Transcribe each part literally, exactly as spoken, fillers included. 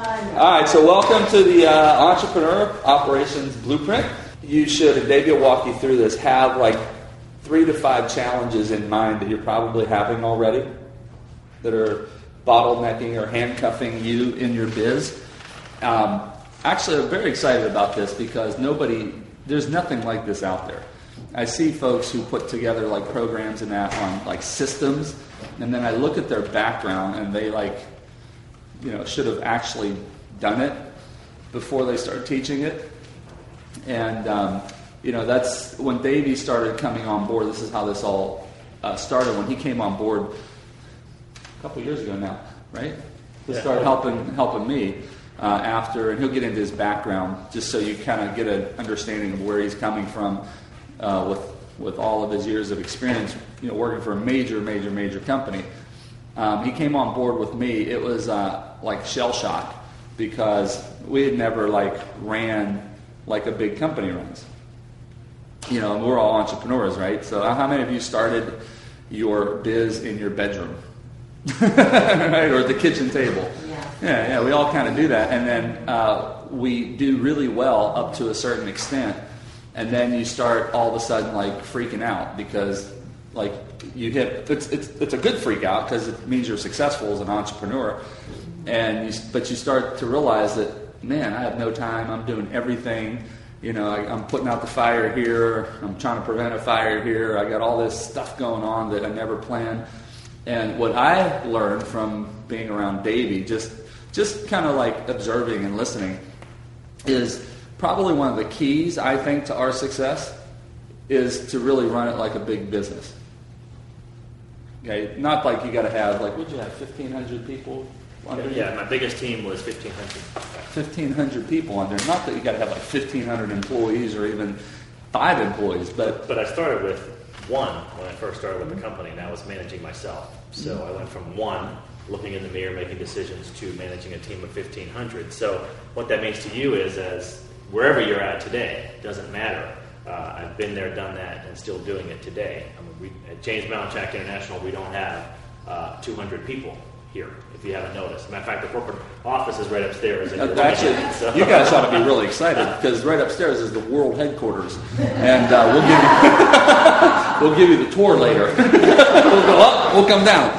All right, so welcome to the uh, Entrepreneur Operations Blueprint. You should, and Dave will walk you through this, have like three to five challenges in mind that you're probably having already that are bottlenecking or handcuffing you in your biz. Um, actually, I'm very excited about this because nobody, there's nothing like this out there. I see folks who put together like programs and that on like systems, and then I look at their background and they like, you know, should have actually done it before they start teaching it. And, um, you know, that's when Davey started coming on board. This is how this all uh, started. When he came on board a couple years ago now, right? He yeah. started helping helping me uh, after, and he'll get into his background just so you kind of get an understanding of where he's coming from uh, with with all of his years of experience, you know, working for a major, major, major company. Um, he came on board with me. It was uh, like shell shock because we had never like ran like a big company runs. You know, and we're all entrepreneurs, right? So how many of you started your biz in your bedroom? Right? Or at the kitchen table? Yeah. Yeah, yeah, we all kind of do that. And then uh, we do really well up to a certain extent. And then you start all of a sudden like freaking out because like you hit, it's it's, it's a good freak out because it means you're successful as an entrepreneur. And you, but you start to realize that, man, I have no time. I'm doing everything. You know, I, I'm putting out the fire here. I'm trying to prevent a fire here. I got all this stuff going on that I never planned. And what I learned from being around Davey, just just kind of like observing and listening, is probably one of the keys, I think, to our success is to really run it like a big business. Okay, not like you got to have like, would you have fifteen hundred people under you? Yeah, my biggest team was fifteen hundred. fifteen hundred people under. Not that you got to have like fifteen hundred employees or even five employees, but But I started with one when I first started with the company, and I was managing myself. So I went from one, looking in the mirror, making decisions, to managing a team of fifteen hundred. So what that means to you is, as wherever you're at today, doesn't matter. Uh, I've been there, done that, and still doing it today. I mean, we, at James Malinchak International, we don't have uh, two hundred people here, if you haven't noticed. Matter of fact, the corporate office is right upstairs. And uh, actually, so. You guys ought to be really excited because right upstairs is the world headquarters, and uh, we'll give you we'll give you the tour later. We'll go up, we'll come down.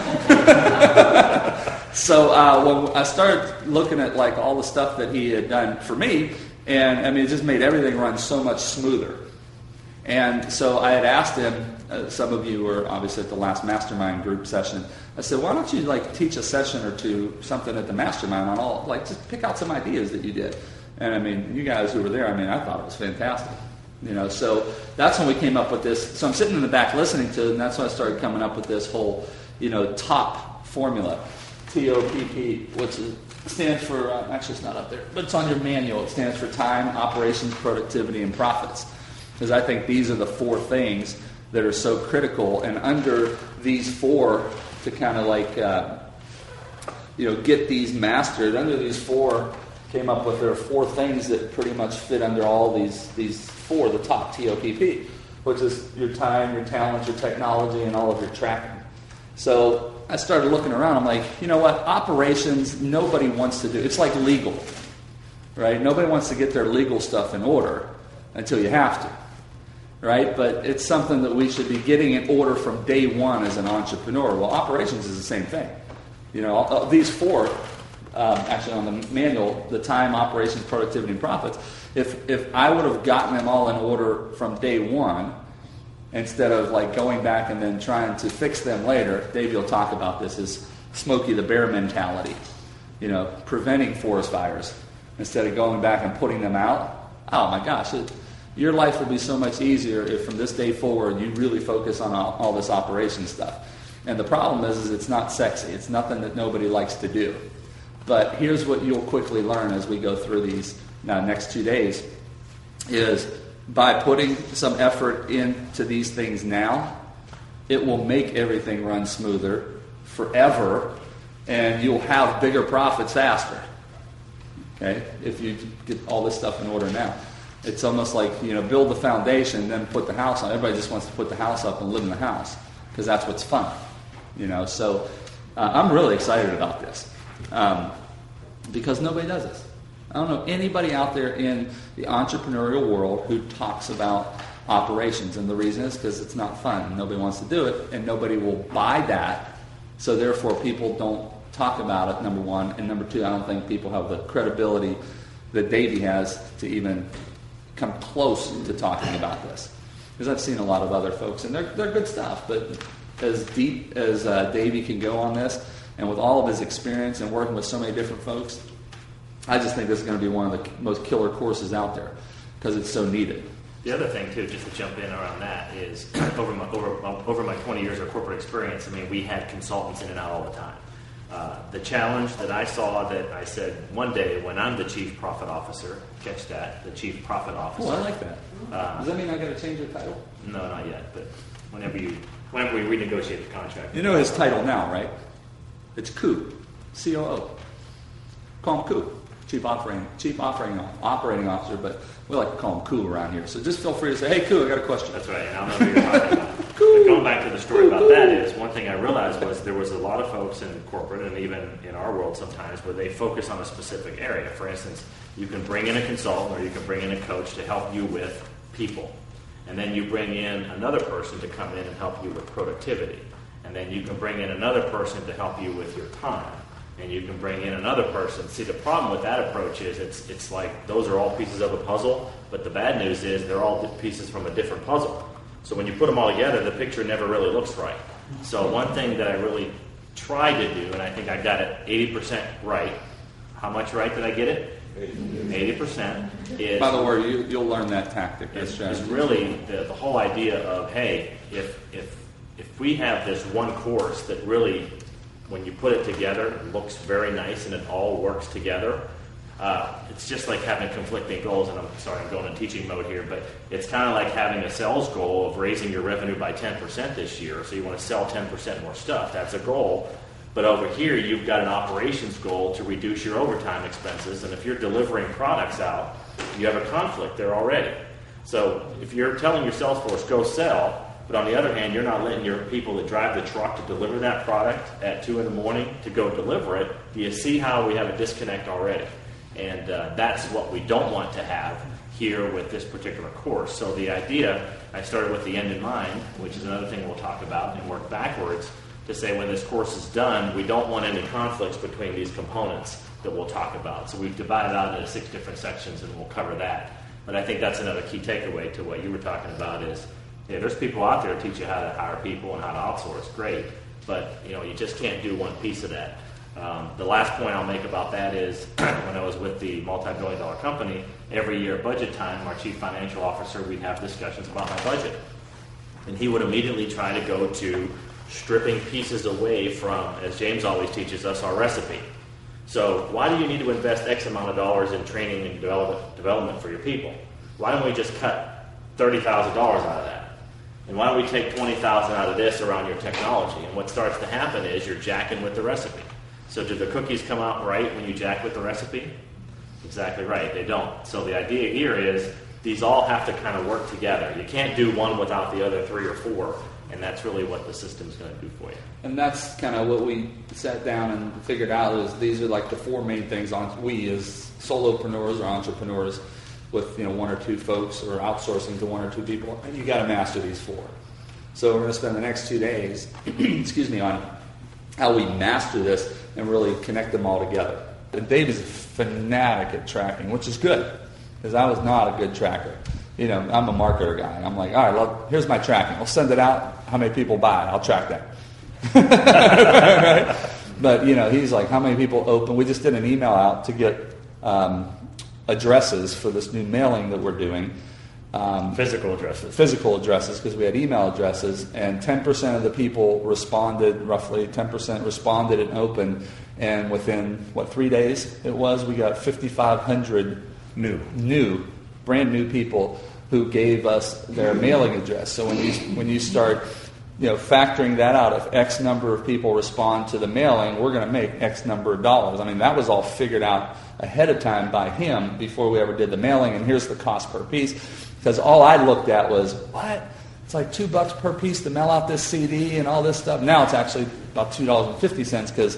So uh, when I started looking at like all the stuff that he had done for me, and I mean, it just made everything run so much smoother. And so I had asked him, uh, some of you were obviously at the last mastermind group session. I said, why don't you like teach a session or two, something at the mastermind on all, like just pick out some ideas that you did. And I mean, you guys who were there, I mean, I thought it was fantastic. You know, so that's when we came up with this. So I'm sitting in the back listening to it, and that's when I started coming up with this whole, you know, TOP formula, T O P P, which is, stands for, uh, actually it's not up there, but it's on your manual. It stands for time, operations, productivity, and profits. Because I think these are the four things that are so critical, and under these four, to kind of like, uh, you know, get these mastered, under these four, came up with there are four things that pretty much fit under all these these four, the top T O P P, which is your time, your talent, your technology, and all of your tracking. So I started looking around. I'm like, you know what? Operations, nobody wants to do. It's like legal, right? Nobody wants to get their legal stuff in order until you have to, right? But it's something that we should be getting in order from day one as an entrepreneur. Well, operations is the same thing. You know, all, these four, um, actually on the manual, the time, operations, productivity, and profits, if if I would have gotten them all in order from day one, instead of like going back and then trying to fix them later, Dave will talk about this, is Smokey the Bear mentality. You know, preventing forest fires instead of going back and putting them out. Oh my gosh, it, your life would be so much easier if from this day forward you really focus on all, all this operation stuff. And the problem is, is it's not sexy. It's nothing that nobody likes to do. But here's what you'll quickly learn as we go through these uh, next two days is by putting some effort into these things now, it will make everything run smoother forever, and you'll have bigger profits faster. Okay, if you get all this stuff in order now. It's almost like, you know, build the foundation, then put the house on. Everybody just wants to put the house up and live in the house because that's what's fun. You know, so uh, I'm really excited about this. Um, because nobody does this. I don't know anybody out there in the entrepreneurial world who talks about operations, and the reason is because it's not fun. Nobody wants to do it, and nobody will buy that, so therefore people don't talk about it, number one, and number two, I don't think people have the credibility that Davey has to even come close to talking about this. Because I've seen a lot of other folks, and they're, they're good stuff, but as deep as uh, Davey can go on this, and with all of his experience and working with so many different folks, I just think this is going to be one of the most killer courses out there because it's so needed. The other thing, too, just to jump in around that, is over my, over, over my twenty years of corporate experience, I mean, we had consultants in and out all the time. Uh, the challenge that I saw that I said one day when I'm the chief profit officer, catch that, the chief profit officer. Oh, I like that. Uh, Does that mean I got to change the title? No, not yet, but whenever you, whenever we renegotiate the contract. You know his title now, right? It's C O O, C O O. Call him C O O, Chief Operating Chief Operating Operating Officer, but we like to call him C O O around here. So just feel free to say, "Hey, C O O, I got a question." That's right, and I don't know who you're talking about. But going back to the story about that is, one thing I realized was there was a lot of folks in corporate and even in our world sometimes where they focus on a specific area. For instance, you can bring in a consultant or you can bring in a coach to help you with people. And then you bring in another person to come in and help you with productivity. And then you can bring in another person to help you with your time. And you can bring in another person. See, the problem with that approach is it's it's like those are all pieces of a puzzle, but the bad news is they're all pieces from a different puzzle. So when you put them all together, the picture never really looks right. So one thing that I really tried to do, and I think I got it eighty percent right. How much right did I get it? eighty percent. Is, By the way, you, you'll learn that tactic. Is, is really the, the whole idea of, hey, if if if we have this one course that really, when you put it together, looks very nice and it all works together, uh, it's just like having conflicting goals. And I'm sorry, I'm going in teaching mode here, but it's kind of like having a sales goal of raising your revenue by ten percent this year. So you want to sell ten percent more stuff. That's a goal. But over here, you've got an operations goal to reduce your overtime expenses. And if you're delivering products out, you have a conflict there already. So if you're telling your sales force, go sell, but on the other hand, you're not letting your people that drive the truck to deliver that product at two in the morning to go deliver it, do you see how we have a disconnect already? And uh, that's what we don't want to have here with this particular course. So the idea, I started with the end in mind, which is another thing we'll talk about, and work backwards to say when this course is done, we don't want any conflicts between these components that we'll talk about. So we've divided out into six different sections, and we'll cover that. But I think that's another key takeaway to what you were talking about is, yeah, there's people out there who teach you how to hire people and how to outsource. Great. But, you know, you just can't do one piece of that. Um, the last point I'll make about that is when I was with the multi-billion dollar company, every year at budget time, our chief financial officer, we'd have discussions about my budget. And he would immediately try to go to stripping pieces away from, as James always teaches us, our recipe. So why do you need to invest X amount of dollars in training and development, development for your people? Why don't we just cut thirty thousand dollars out of that? And why don't we take twenty thousand dollars out of this around your technology? And what starts to happen is you're jacking with the recipe. So do the cookies come out right when you jack with the recipe? Exactly right, they don't. So the idea here is these all have to kind of work together. You can't do one without the other three or four, and that's really what the system's going to do for you. And that's kind of what we sat down and figured out is these are like the four main things on we as solopreneurs or entrepreneurs with, you know, one or two folks or outsourcing to one or two people, and you got to master these four. So we're going to spend the next two days, excuse me, on how we master this and really connect them all together. And Dave is a fanatic at tracking, which is good, because I was not a good tracker. You know, I'm a marketer guy. I'm like, all right, well, here's my tracking. I'll send it out. How many people buy it? I'll track that. Right? But, you know, he's like, how many people open? We just did an email out to get um, addresses for this new mailing that we're doing. Um, physical addresses. Physical addresses, because we had email addresses, and ten percent of the people responded, roughly ten percent responded and opened, and within, what, three days it was, we got fifty-five hundred new, new, brand new people who gave us their mailing address. So when you when you start, you know, factoring that out, if X number of people respond to the mailing, we're going to make X number of dollars. I mean, that was all figured out ahead of time by him before we ever did the mailing, and here's the cost per piece. Because all I looked at was, what? It's like two bucks per piece to mail out this C D and all this stuff. Now it's actually about two dollars and fifty cents because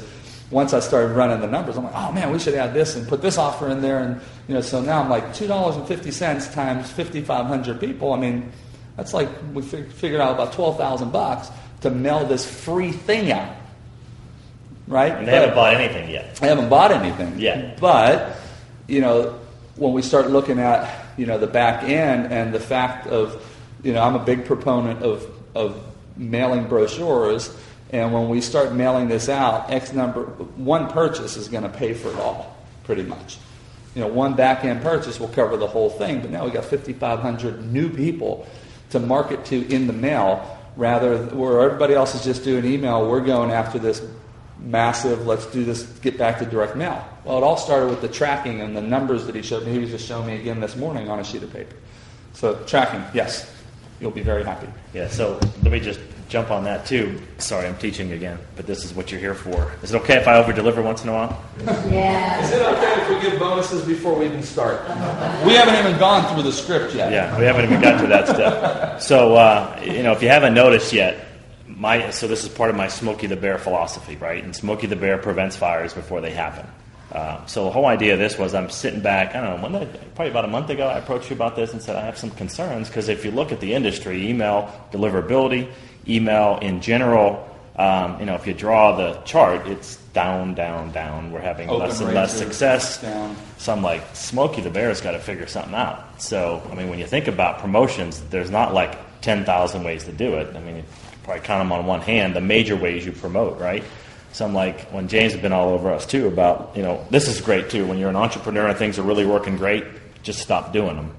once I started running the numbers, I'm like, oh man, we should add this and put this offer in there, and you know, so now I'm like two dollars and fifty cents times fifty-five hundred people. I mean, that's like we fig- figured out about twelve thousand bucks to mail this free thing out, right? And they but, haven't bought anything yet. They haven't bought anything yet. But you know, when we start looking at you know the back end and the fact of you know, I'm a big proponent of of mailing brochures. And when we start mailing this out, X number, one purchase is going to pay for it all, pretty much. You know, one back-end purchase will cover the whole thing, but now we've got fifty-five hundred new people to market to in the mail, rather where everybody else is just doing email, we're going after this massive, let's do this, get back to direct mail. Well, it all started with the tracking and the numbers that he showed me. He was just showing me again this morning on a sheet of paper. So tracking, yes, you'll be very happy. Yeah, so let me just jump on that too. Sorry, I'm teaching again, but this is what you're here for. Is it okay if I over-deliver once in a while? Yeah. Is it okay if we give bonuses before we even start? We haven't even gone through the script yet. Yeah, we haven't even got to that step. So, uh, you know, if you haven't noticed yet, my so this is part of my Smokey the Bear philosophy, right? And Smokey the Bear prevents fires before they happen. Uh, so the whole idea of this was I'm sitting back, I don't know, when did I, probably about a month ago, I approached you about this and said I have some concerns because if you look at the industry, email deliverability, email in general, um, you know, if you draw the chart, it's down, down, down. We're having Open less and less success. Down. So I'm like, Smokey the Bear's got to figure something out. So, I mean, when you think about promotions, there's not like ten thousand ways to do it. I mean, you probably count them on one hand, the major ways you promote, right? So I'm like, when James has been all over us too about, you know, this is great too. When you're an entrepreneur and things are really working great, just stop doing them.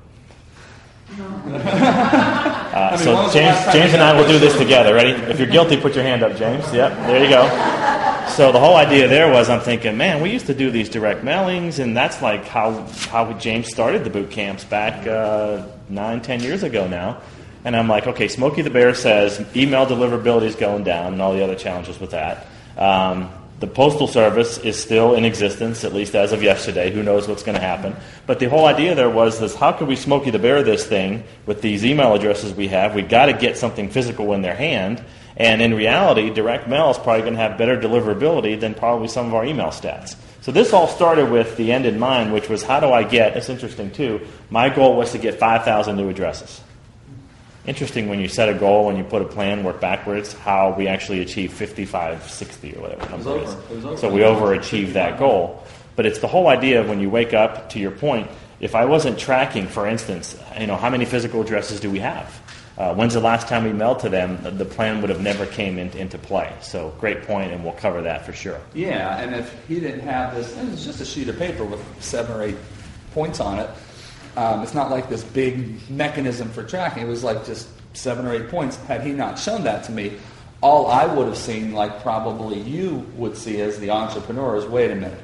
uh, I mean, so James, James and I will do this together. Ready? If you're guilty, put your hand up, James. Yep, there you go. So the whole idea there was I'm thinking, man, we used to do these direct mailings, and that's like how how James started the boot camps back uh, nine, ten years ago now. And I'm like, okay, Smokey the Bear says email deliverability is going down and all the other challenges with that. Um, the Postal Service is still in existence, at least as of yesterday. Who knows what's going to happen? But the whole idea there was this, how could we Smokey the Bear this thing with these email addresses we have? We've got to get something physical in their hand. And in reality, direct mail is probably going to have better deliverability than probably some of our email stats. So this all started with the end in mind, which was how do I get, it's interesting too, my goal was to get five thousand new addresses. Interesting when you set a goal and you put a plan, work backwards, how we actually achieve fifty-five, sixty or whatever number it is. It was over. So we overachieved that goal. But it's the whole idea of when you wake up, to your point, if I wasn't tracking, for instance, you know, how many physical addresses do we have? Uh, when's the last time we mailed to them? The plan would have never came in, into play. So great point, and we'll cover that for sure. Yeah, and if he didn't have this, it was just a sheet of paper with seven or eight points on it. Um, it's not like this big mechanism for tracking. It was like just seven or eight points. Had he not shown that to me, all I would have seen, like probably you would see as the entrepreneur, is, wait a minute.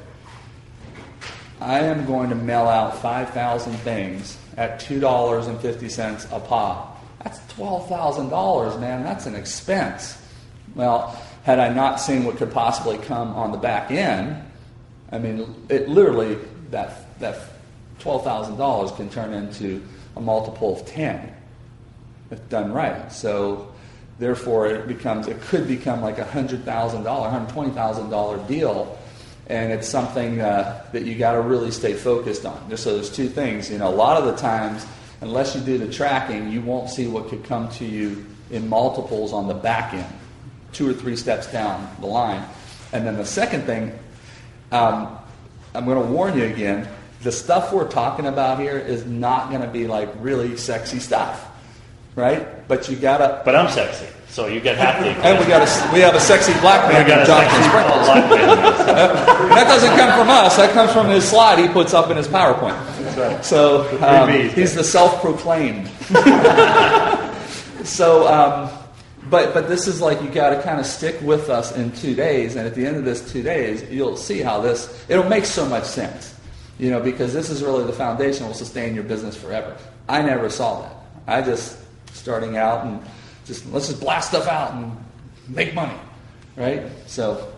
I am going to mail out five thousand things at two dollars and fifty cents a pop. That's twelve thousand dollars, man. That's an expense. Well, had I not seen what could possibly come on the back end, I mean, it literally, that that twelve thousand dollars can turn into a multiple of ten if done right. So therefore it becomes, it could become like a one hundred thousand dollars, one hundred twenty thousand dollars deal, and it's something uh, that you got to really stay focused on. Just so there's two things, you know, a lot of the times, unless you do the tracking, you won't see what could come to you in multiples on the back end, two or three steps down the line. And then the second thing, um, I'm going to warn you again, the stuff we're talking about here is not going to be like really sexy stuff, right? But you gotta. But I'm sexy, so you get happy. And we got a we have a sexy black man named Jonathan Sprinkles. That doesn't come from us. That comes from his slide he puts up in his PowerPoint. That's right. So um, he's the self-proclaimed. so, um, but but this is like you got to kind of stick with us in two days, and at the end of this two days, you'll see how this it'll make so much sense. You know, because this is really the foundation that will sustain your business forever. I never saw that. I just, starting out and just, let's just blast stuff out and make money, right? So